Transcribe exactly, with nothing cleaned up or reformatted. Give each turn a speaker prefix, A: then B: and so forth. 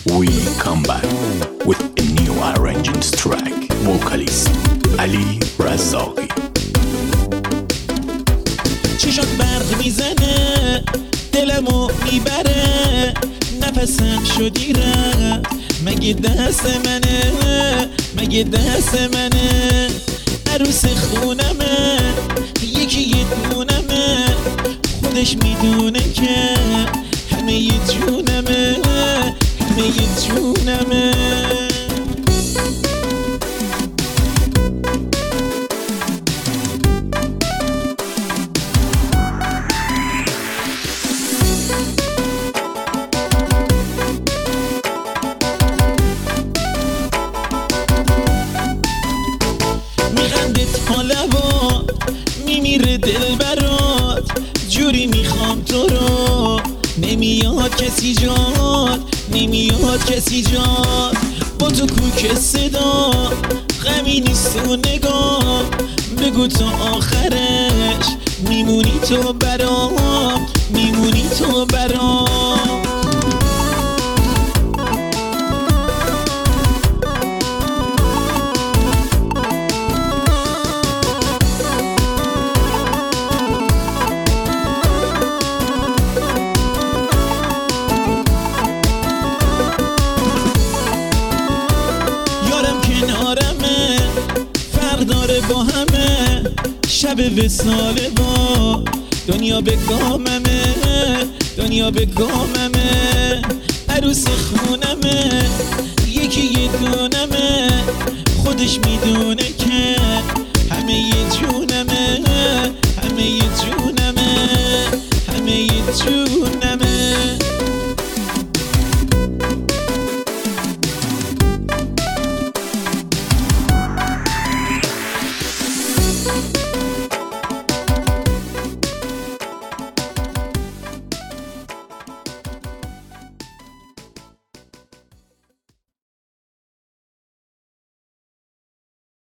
A: we come back with a new arranging track. Vocalist علی رزاقی.
B: چشات برق میزنه دلمو میبره نفسم شدی رفت مگه دست منه مگه دست منه عروس خونمه یکی یه دونمه خودش میدونه که همه یه جونمه همه یه جونمه لبا میمیره دل برات جوری میخوام تو رو نمیاد کسی جات نمیاد کسی جات با تو کوک صدا غمی نیست و نگاه بگو تا آخرش میمونی تو برام میمونی تو برام کنارمه فرق داره با همه شب وصاله با دنیا به گاممه دنیا به گاممه عروس خونمه یکی یه دونمه خودش میدونه